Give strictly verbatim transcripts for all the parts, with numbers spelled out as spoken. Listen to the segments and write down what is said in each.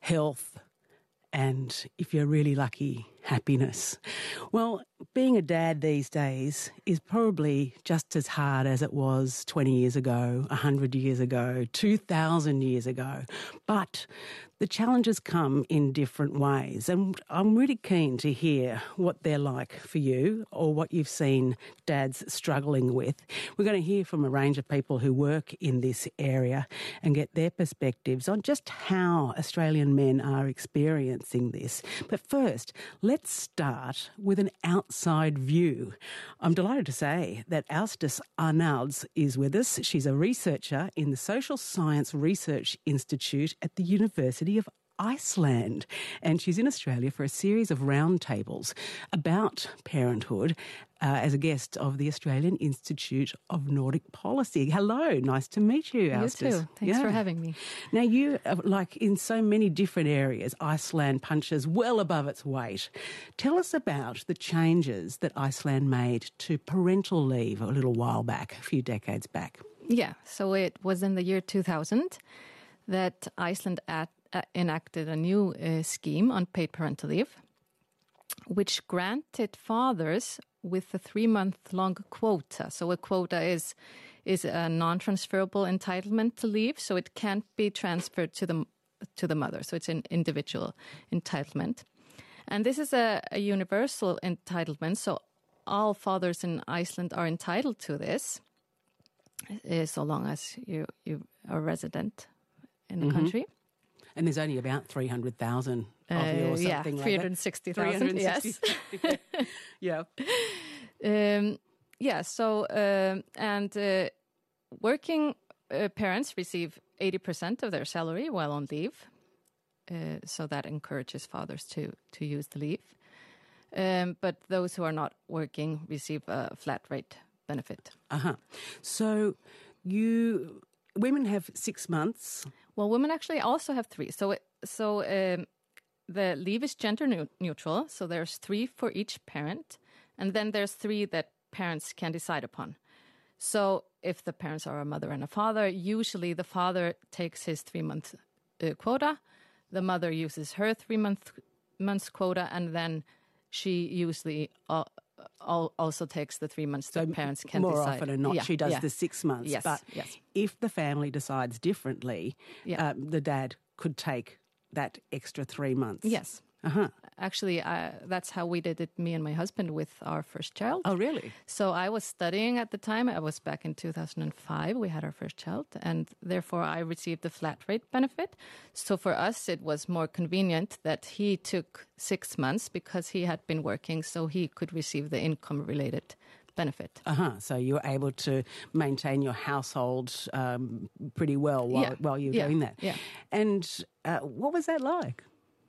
health, and if you're really lucky, happiness. Well, being a dad these days is probably just as hard as it was twenty years ago, one hundred years ago, two thousand years ago. But the challenges come in different ways, and I'm really keen to hear what they're like for you or what you've seen dads struggling with. We're going to hear from a range of people who work in this area and get their perspectives on just how Australian men are experiencing this. But first, let's start with an outside view. I'm delighted to say that Austis Arnalds is with us. She's a researcher in the Social Science Research Institute at the University of Iceland, and she's in Australia for a series of roundtables about parenthood uh, as a guest of the Australian Institute of Nordic Policy. Hello, nice to meet you, Austis. You too. Thanks yeah. for having me. Now, you, like in so many different areas, Iceland punches well above its weight. Tell us about the changes that Iceland made to parental leave a little while back, a few decades back. Yeah, so it was in the year two thousand that Iceland at, uh, enacted a new uh, scheme on paid parental leave, which granted fathers with a three-month-long quota. So a quota is is a non-transferable entitlement to leave, so it can't be transferred to the to the mother. So it's an individual entitlement, and this is a, a universal entitlement. So all fathers in Iceland are entitled to this, uh, so long as you you are a resident in the mm-hmm. country. And there's only about three hundred thousand of you or something uh, yeah, like that. three hundred sixty thousand, yes. yeah. Um, yeah, so, um, and uh, working uh, parents receive eighty percent of their salary while on leave. Uh, so that encourages fathers to, to use the leave. Um, but those who are not working receive a flat rate benefit. Uh-huh. So you... Women have six months. Well, women actually also have three. So, it, so um, the leave is gender ne- neutral. So there's three for each parent, and then there's three that parents can decide upon. So if the parents are a mother and a father, usually the father takes his three-month uh, quota, the mother uses her three-month months quota, and then she usually uh, also takes the three months that so parents can more decide. More often than not, yeah, she does yeah. the six months. Yes, but yes. if the family decides differently, yeah. uh, the dad could take that extra three months. Yes. Uh-huh. Actually, uh, that's how we did it, me and my husband, with our first child. Oh, really? So I was studying at the time. I was back in two thousand five. We had our first child, and therefore I received the flat rate benefit. So for us, it was more convenient that he took six months because he had been working, so he could receive the income-related benefit. Uh-huh. So you were able to maintain your household um, pretty well while, yeah. while you were yeah. doing that. Yeah. And uh, what was that like?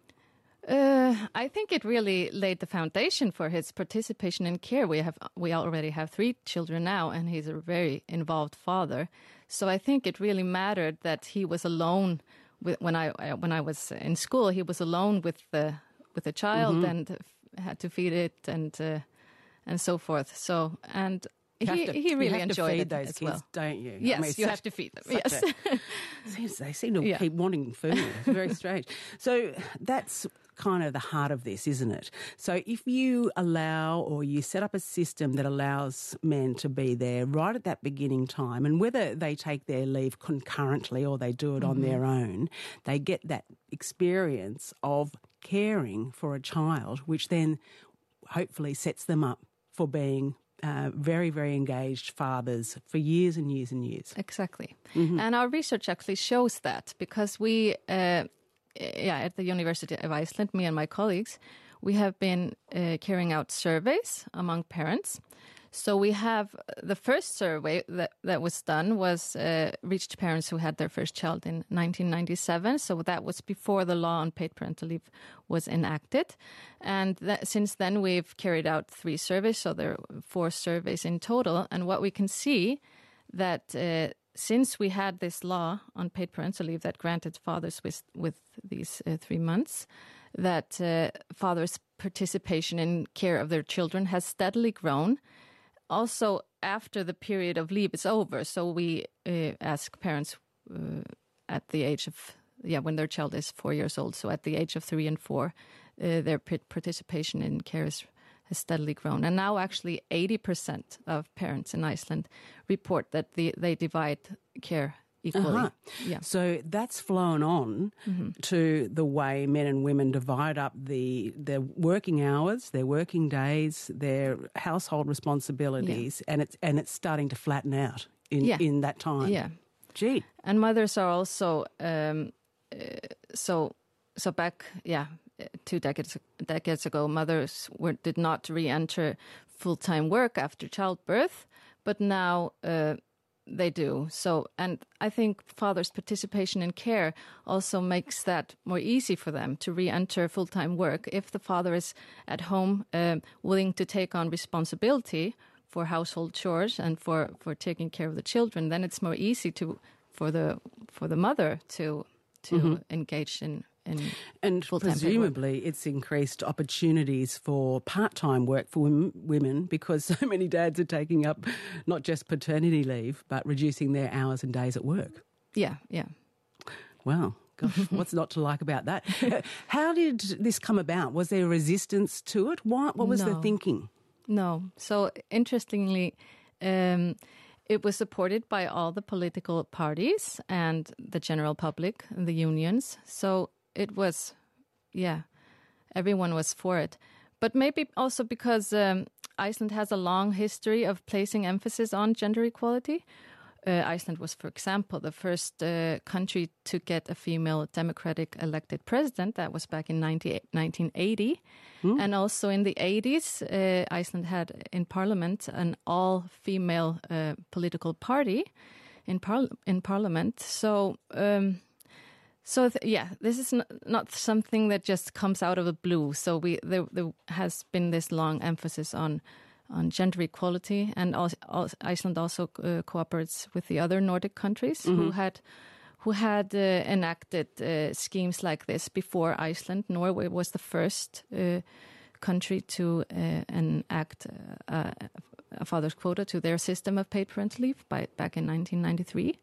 Uh, I think it really laid the foundation for his participation in care. We have we already have three children now, and he's a very involved father. So I think it really mattered that he was alone with, when I when I was in school. He was alone with the with the child mm-hmm. and f- had to feed it and uh, and so forth. So and. You he, to, he really you have enjoyed to feed it those as kids, well. don't you? Yes, I mean, you such, have to feed them. Yes, a, they seem to yeah. keep wanting food. It's very strange. So that's kind of the heart of this, isn't it? So if you allow or you set up a system that allows men to be there right at that beginning time, and whether they take their leave concurrently or they do it mm-hmm. on their own, they get that experience of caring for a child, which then hopefully sets them up for being Uh, very, very engaged fathers for years and years and years. Exactly. Mm-hmm. And our research actually shows that because we, uh, yeah, at the University of Iceland, me and my colleagues, we have been uh, carrying out surveys among parents. So we have the first survey that, that was done was uh, reached parents who had their first child in nineteen ninety-seven. So that was before the law on paid parental leave was enacted. And that, since then, we've carried out three surveys. So there are four surveys in total. And what we can see that uh, since we had this law on paid parental leave that granted fathers with, with these uh, three months, that uh, fathers' participation in care of their children has steadily grown. Also, after the period of leave is over, so we uh, ask parents uh, at the age of yeah, when their child is four years old. So at the age of three and four, uh, their participation in care is, has steadily grown. And now actually eighty percent of parents in Iceland report that the, they divide care equally. Uh-huh. Yeah. So that's flown on mm-hmm. to the way men and women divide up the their working hours, their working days, their household responsibilities, yeah. and it's and it's starting to flatten out in, yeah. in that time. Yeah. Gee. And mothers are also um, uh, so so back yeah two decades decades ago, mothers were did not re-enter full-time work after childbirth, but now uh, they do. So, and I think fathers' participation in care also makes that more easy for them to re-enter full-time work. If the father is at home um, willing to take on responsibility for household chores and for, for taking care of the children, then it's more easy to for the for the mother to to mm-hmm. engage in in and presumably it's increased opportunities for part-time work for women, women because so many dads are taking up not just paternity leave but reducing their hours and days at work. Yeah, yeah. Wow. Gosh, what's not to like about that? How did this come about? Was there resistance to it? What, what was no. the thinking? No. So interestingly, um, it was supported by all the political parties and the general public and the unions. So it was, yeah, everyone was for it. But maybe also because um, Iceland has a long history of placing emphasis on gender equality. Uh, Iceland was, for example, the first uh, country to get a female democratic elected president. That was back in nineteen eighty. Mm. And also in the eighties, uh, Iceland had in parliament an all-female uh, political party in, par- in parliament. So, um, so th- yeah, this is n- not something that just comes out of the blue. So we there, there has been this long emphasis on on gender equality, and also, also Iceland also uh, cooperates with the other Nordic countries mm-hmm. who had who had uh, enacted uh, schemes like this before Iceland. Norway was the first uh, country to uh, enact uh, a father's quota to their system of paid parental leave by back in nineteen ninety-three.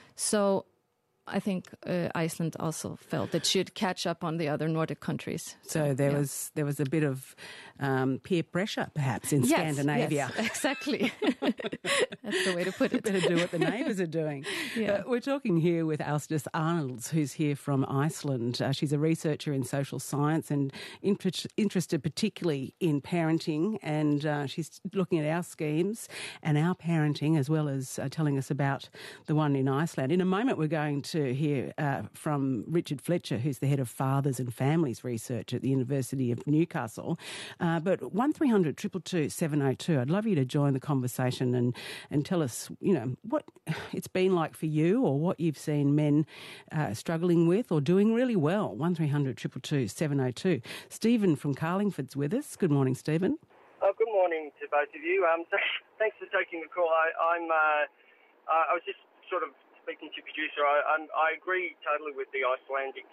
So I think uh, Iceland also felt it should catch up on the other Nordic countries. So, so there yeah. was there was a bit of um, peer pressure, perhaps, in yes, Scandinavia. Yes, exactly. That's the way to put it. Better do what the neighbours are doing. Yeah. Uh, we're talking here with Ásdís Arnalds, who's here from Iceland. Uh, she's a researcher in social science and inter- interested particularly in parenting, and uh, she's looking at our schemes and our parenting, as well as uh, telling us about the one in Iceland. In a moment, we're going to to hear uh, from Richard Fletcher, who's the head of Fathers and Families Research at the University of Newcastle. Uh, but one three hundred two two two seven oh two, I'd love you to join the conversation and, and tell us, you know, what it's been like for you or what you've seen men uh, struggling with or doing really well. one three hundred two two two seven oh two. Stephen from Carlingford's with us. Good morning, Stephen. Oh, good morning to both of you. Um, th- thanks for taking the call. I, I'm, uh, I was just sort of speaking to producer, I, I'm, I agree totally with the Icelandic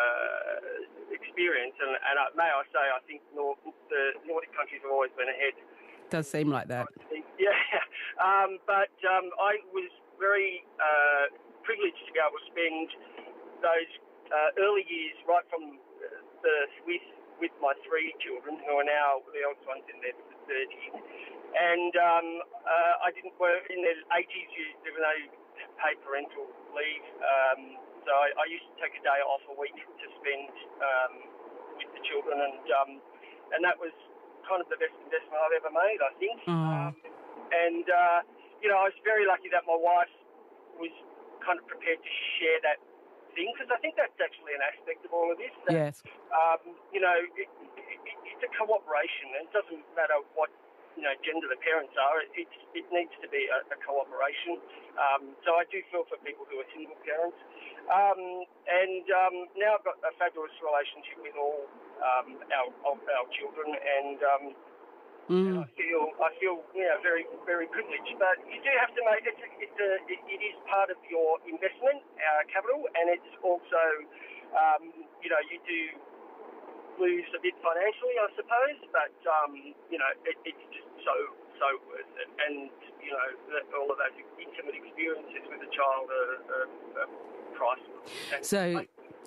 uh, experience, and, and uh, may I say, I think Nor- the Nordic countries have always been ahead. Does seem like that. Yeah, um, but um, I was very uh, privileged to be able to spend those uh, early years right from birth with with my three children, who are now the oldest one's in their thirties, and um, uh, I didn't work in the eighties. There were no paid parental leave, um, so I, I used to take a day off a week to spend um, with the children, and um, and that was kind of the best investment I've ever made, I think. Mm. Um, and uh, you know, I was very lucky that my wife was kind of prepared to share that thing, because I think that's actually an aspect of all of this. That, yes. Um, you know, it, it, it's a cooperation, and it doesn't matter what you know gender the parents are. It, it, it needs to be a, a cooperation. Um, so I do feel for people who are single parents. Um, and um, now I've got a fabulous relationship with all um, our, our children, and, um, mm. and I feel I feel you know very very privileged. But you do have to make it's a, it's a, it, it is part of your investment uh, capital, and it's also um, you know you do lose a bit financially, I suppose, but um, you know it, it's just so so worth it, and you know that all of those intimate experiences with a child are, are, are priceless. And so, I,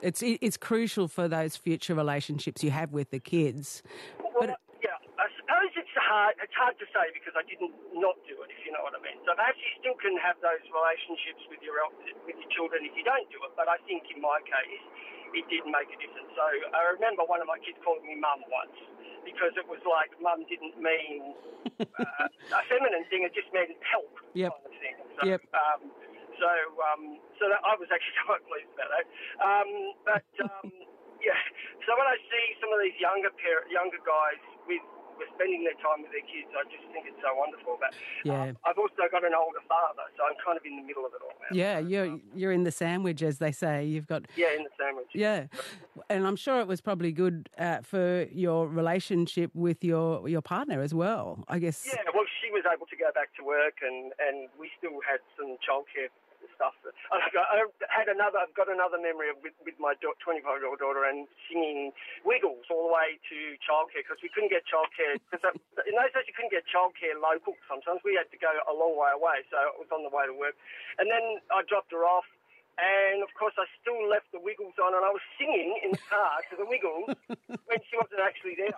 It's it's crucial for those future relationships you have with the kids. Well, But yeah, I suppose it's hard. It's hard to say because I didn't not do it, if you know what I mean. So perhaps you still can have those relationships with your with your children if you don't do it. But I think in my case, it did make a difference. So I remember one of my kids calling me mum once because it was like mum didn't mean uh, a feminine thing; it just meant help Yep. kind of thing. So, Yep. um, so, um, so that I was actually quite pleased about that. Um, but um, yeah, so when I see some of these younger par- younger guys with, with spending their time with their kids, I just think it's so wonderful. But Yeah. um, I've also got an older father, so I'm kind of in the middle of it all now. yeah, So, you're um, you're in the sandwich, as they say. You've got yeah, in the sandwich. yeah, and I'm sure it was probably good uh, for your relationship with your your partner as well. I guess. Yeah, well, she was able to go back to work, and, and we still had some childcare stuff. I had another. I've got another memory of with, with my twenty-five-year-old daughter and singing Wiggles all the way to childcare because we couldn't get childcare. Because in those days you couldn't get childcare local. Sometimes we had to go a long way away, so it was on the way to work. And then I dropped her off. And, of course, I still left the Wiggles on, and I was singing in the car to the Wiggles when she wasn't actually there.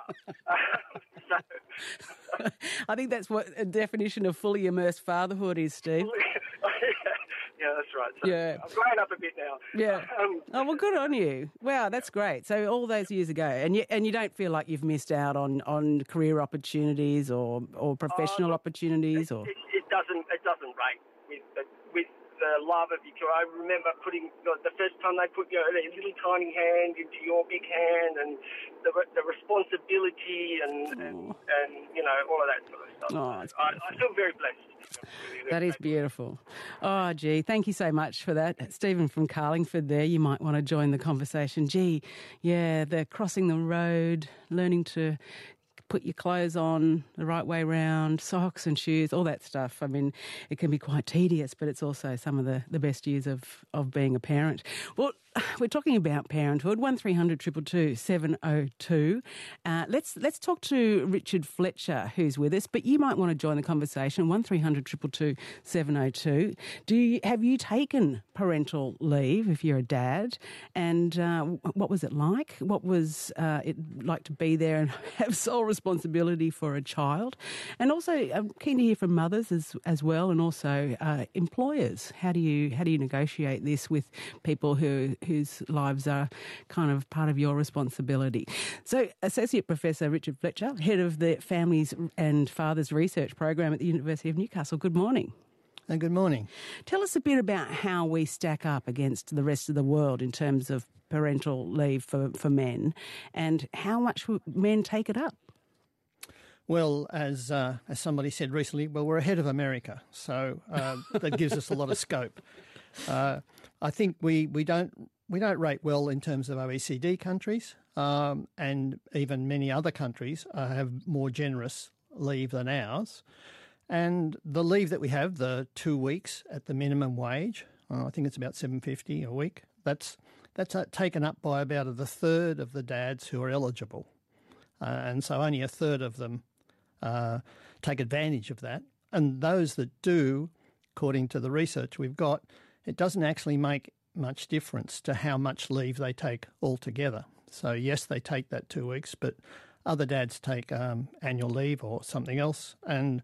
so, I think that's what a definition of fully immersed fatherhood is, Steve. yeah, that's right. So Yeah. I'm growing up a bit now. Yeah. Um, Oh, well, good on you. Wow, that's great. So all those years ago, and you, and you don't feel like you've missed out on, on career opportunities or, or professional uh, opportunities? or it, it doesn't it doesn't rate with with the love of your. I remember putting the, the first time they put your their little tiny hand into your big hand, and the the responsibility and and, and you know all of that sort of stuff. Oh, it's I, I feel very blessed. That is beautiful. Oh, gee, thank you so much for that. Stephen from Carlingford there, you might want to join the conversation. Gee, yeah, the crossing the road, learning to put your clothes on the right way round, socks and shoes, all that stuff. I mean, it can be quite tedious, but it's also some of the, the best years of, of being a parent. Well, we're talking about parenthood. one three hundred two two two seven oh two. Uh, let's let's talk to Richard Fletcher, who's with us. But you might want to join the conversation. one three hundred two two two seven oh two. Do you, have you taken parental leave if you're a dad? And uh, what was it like? What was uh, it like to be there and have sole responsibility for a child? And also, I'm keen to hear from mothers as as well, and also uh, employers. How do you how do you negotiate this with people who whose lives are kind of part of your responsibility? So, Associate Professor Richard Fletcher, Head of the Families and Fathers Research Program at the University of Newcastle. Good morning. And good morning. Tell us a bit about how we stack up against the rest of the world in terms of parental leave for, for men, and how much men take it up. Well, as uh, as somebody said recently, well, we're ahead of America, so uh, that gives us a lot of scope. Uh, I think we, we don't we don't rate well in terms of O E C D countries, um, and even many other countries uh, have more generous leave than ours. And the leave that we have, the two weeks at the minimum wage, uh, I think it's about seven fifty a week. That's that's uh, taken up by about a third of the dads who are eligible, uh, and so only a third of them uh, take advantage of that. And those that do, according to the research we've got, it doesn't actually make much difference to how much leave they take altogether. So yes, they take that two weeks, but other dads take um, annual leave or something else. And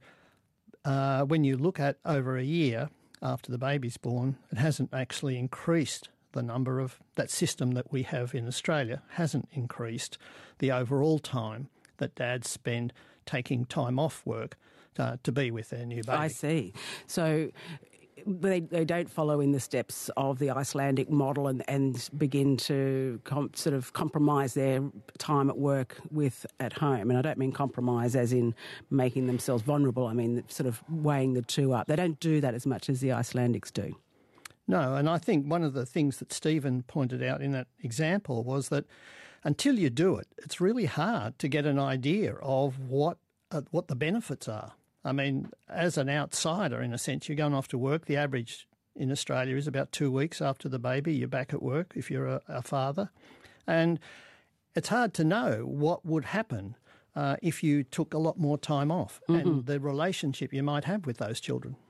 uh, when you look at over a year after the baby's born, it hasn't actually increased the number of, that system that we have in Australia hasn't increased the overall time that dads spend taking time off work uh, to be with their new baby. I see. So they they don't follow in the steps of the Icelandic model and, and begin to com- sort of compromise their time at work with at home. And I don't mean compromise as in making themselves vulnerable. I mean sort of weighing the two up. They don't do that as much as the Icelandics do. No, and I think one of the things that Stephen pointed out in that example was that until you do it, it's really hard to get an idea of what uh, what the benefits are. I mean, as an outsider, in a sense, you're going off to work. The average in Australia is about two weeks after the baby, you're back at work if you're a, a father. And it's hard to know what would happen uh, if you took a lot more time off mm-hmm. and the relationship you might have with those children.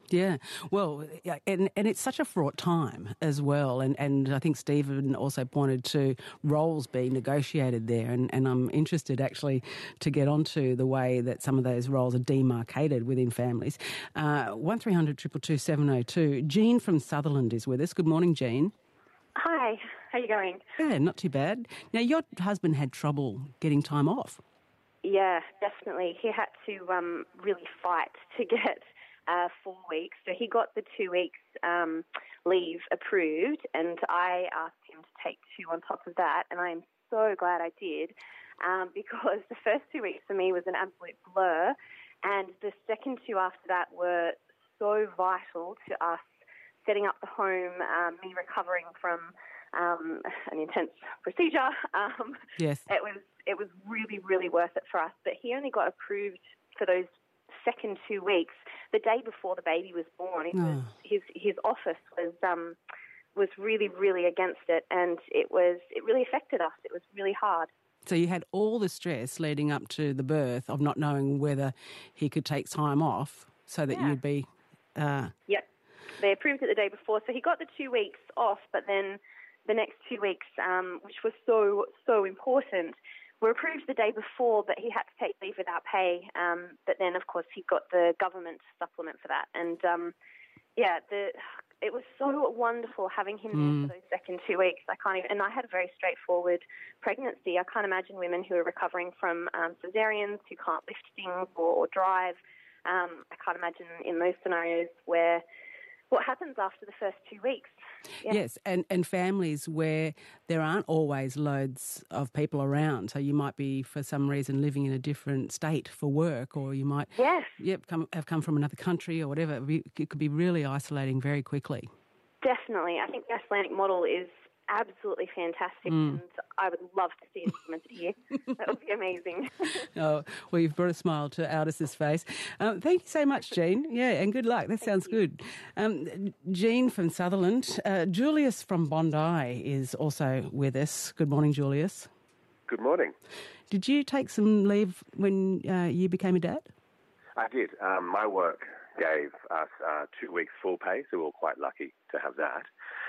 Yeah, well, and and it's such a fraught time as well, and, and I think Stephen also pointed to roles being negotiated there, and, and I'm interested actually to get onto the way that some of those roles are demarcated within families. Uh, one three hundred two two two seven oh two. Jean from Sutherland is with us. Good morning, Jean. Hi, how are you going? Yeah, not too bad. Now, your husband had trouble getting time off. Yeah, definitely. He had to um, really fight to get Uh, four weeks. So he got the two weeks um, leave approved, and I asked him to take two on top of that, and I am so glad I did, um, because the first two weeks for me was an absolute blur, and the second two after that were so vital to us setting up the home, um, me recovering from um, an intense procedure. Um, yes. It was, it was really, really worth it for us, but he only got approved for those second two weeks the day before the baby was born. It was, oh. his his office was um was really really against it, and it was it really affected us. It was really hard. So you had all the stress leading up to the birth of not knowing whether he could take time off, so that yeah. you'd be. Uh... Yep, they approved it the day before, so he got the two weeks off, but then the next two weeks, um, which was so so important, were approved the day before, but he had to take leave without pay. Um, but then, of course, he got the government supplement for that. And, um, yeah, the, it was so wonderful having him there mm. for those second two weeks. I can't even, and I had a very straightforward pregnancy. I can't imagine women who are recovering from um, cesareans, who can't lift things or, or drive. Um, I can't imagine in those scenarios where what happens after the first two weeks. Yeah. Yes, and, and families where there aren't always loads of people around. So you might be, for some reason, living in a different state for work, or you might yes. yep, come, have come from another country or whatever. It could be really isolating very quickly. Definitely. I think the Icelandic model is absolutely fantastic, mm. and I would love to see it implemented here. That would be amazing. Oh, well, you've brought a smile to Aldis's face. Um, thank you so much, Jean. Yeah, and good luck. That thank sounds you. good. Um, Jean from Sutherland. Uh, Julius from Bondi is also with us. Good morning, Julius. Good morning. Did you take some leave when uh, you became a dad? I did. Um, my work gave us uh, two weeks full pay, so we were quite lucky to have that.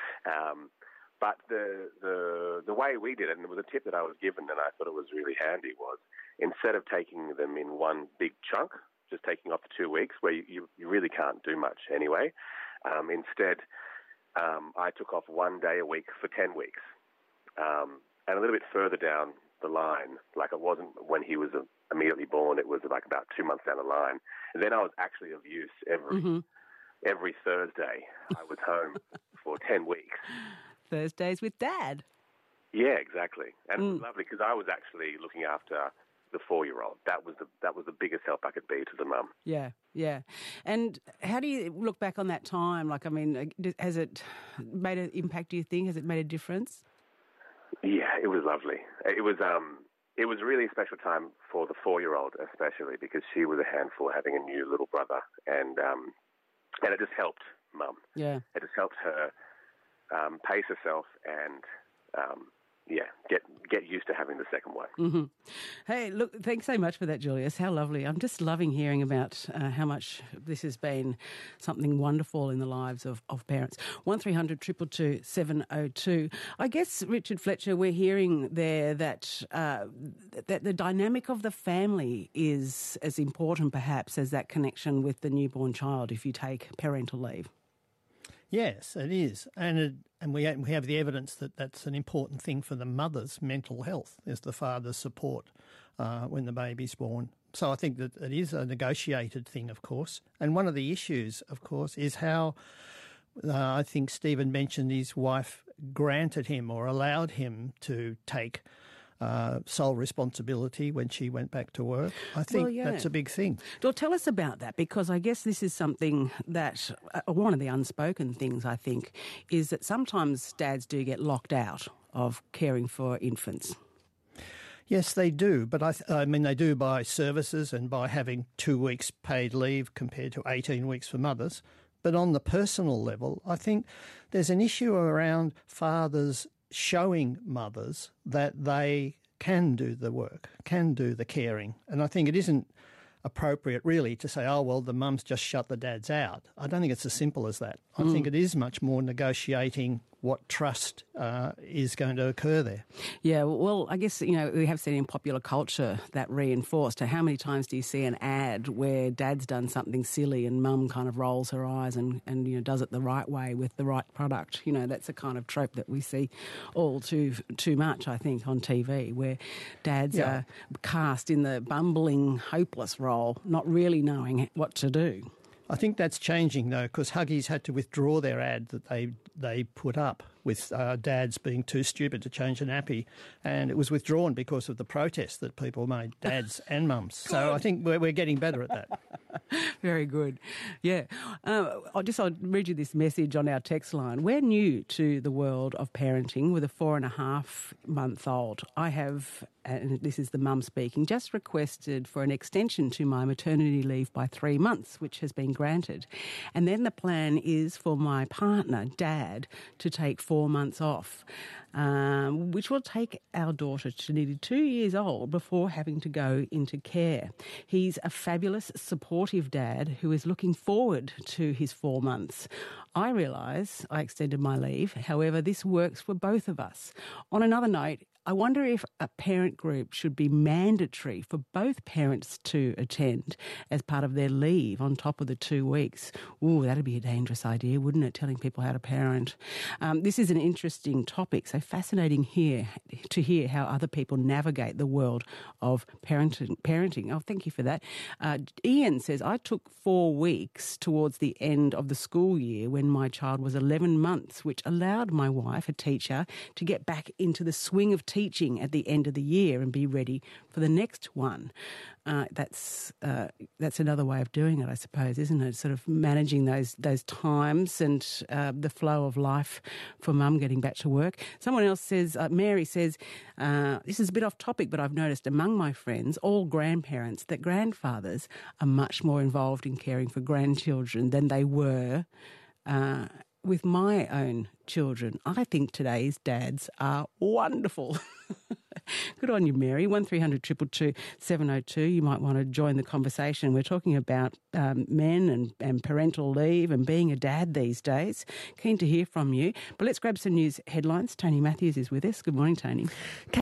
Um, But the, the the way we did it, and it was a tip that I was given, and I thought it was really handy, was instead of taking them in one big chunk, just taking off the two weeks, where you, you, you really can't do much anyway, um, instead um, I took off one day a week for ten weeks. Um, and a little bit further down the line, like it wasn't when he was immediately born, it was like about two months down the line. And then I was actually of use every, mm-hmm. every Thursday. I was home for ten weeks. Thursdays with Dad. Yeah, exactly. And mm. it was lovely because I was actually looking after the four-year-old. That was the that was the biggest help I could be to the mum. Yeah, yeah. And how do you look back on that time? Like, I mean, has it made an impact, do you think? Has it made a difference? Yeah, it was lovely. It was um, it was really a special time for the four-year-old especially, because she was a handful having a new little brother. And, um, and it just helped mum. Yeah. It just helped her Um, pace herself and, um, yeah, get get used to having the second one. Mm-hmm. Hey, look, thanks so much for that, Julius. How lovely. I'm just loving hearing about uh, how much this has been something wonderful in the lives of, of parents. one three hundred two two two seven oh two. I guess, Richard Fletcher, we're hearing there that, uh, that the dynamic of the family is as important perhaps as that connection with the newborn child if you take parental leave. Yes, it is, and it, and we we have the evidence that that's an important thing for the mother's mental health, is the father's support uh, when the baby's born. So I think that it is a negotiated thing, of course. And one of the issues, of course, is how uh, I think Stephen mentioned his wife granted him or allowed him to take Uh, sole responsibility when she went back to work. I think well, yeah. that's a big thing. Well, tell us about that, because I guess this is something that, uh, one of the unspoken things, I think, is that sometimes dads do get locked out of caring for infants. Yes, they do, but I, th- I mean, they do by services and by having two weeks paid leave compared to eighteen weeks for mothers. But on the personal level, I think there's an issue around fathers showing mothers that they can do the work, can do the caring. And I think it isn't appropriate, really, to say, oh, well, the mums just shut the dads out. I don't think it's as simple as that. I Mm. think it is much more negotiating what trust uh, is going to occur there. Yeah, well, I guess, you know, we have seen in popular culture that reinforced. How many times do you see an ad where dad's done something silly and mum kind of rolls her eyes and, and, you know, does it the right way with the right product? You know, that's a kind of trope that we see all too too much, I think, on T V, where dads Yeah. are cast in the bumbling, hopeless role, not really knowing what to do. I think that's changing, though, because Huggies had to withdraw their ad that they they put up with uh, dads being too stupid to change a nappy, and it was withdrawn because of the protest that people made, dads and mums. So I think we're, we're getting better at that. Very good. Yeah. Uh, I'll just I'll read you this message on our text line. We're new to the world of parenting with a four and a half month old. I have, and this is the mum speaking, just requested for an extension to my maternity leave by three months, which has been granted. And then the plan is for my partner, Dad, to take four months off, um, which will take our daughter to nearly two years old before having to go into care. He's a fabulous, supportive dad who is looking forward to his four months. I realise I extended my leave. However, this works for both of us. On another note, I wonder if a parent group should be mandatory for both parents to attend as part of their leave on top of the two weeks. Ooh, that'd be a dangerous idea, wouldn't it, telling people how to parent? Um, this is an interesting topic, so fascinating here to hear how other people navigate the world of parenting. parenting. Oh, thank you for that. Uh, Ian says, I took four weeks towards the end of the school year when my child was eleven months, which allowed my wife, a teacher, to get back into the swing of teaching at the end of the year and be ready for the next one. Uh, that's uh, that's another way of doing it, I suppose, isn't it? Sort of managing those those times and uh, the flow of life for mum getting back to work. Someone else says, uh, Mary says, uh, this is a bit off topic, but I've noticed among my friends, all grandparents, that grandfathers are much more involved in caring for grandchildren than they were uh, with my own children. I think today's dads are wonderful. Good on you, Mary. one three hundred two two two seven oh two. You might want to join the conversation. We're talking about um, men and, and parental leave and being a dad these days. Keen to hear from you. But let's grab some news headlines. Tony Matthews is with us. Good morning, Tony.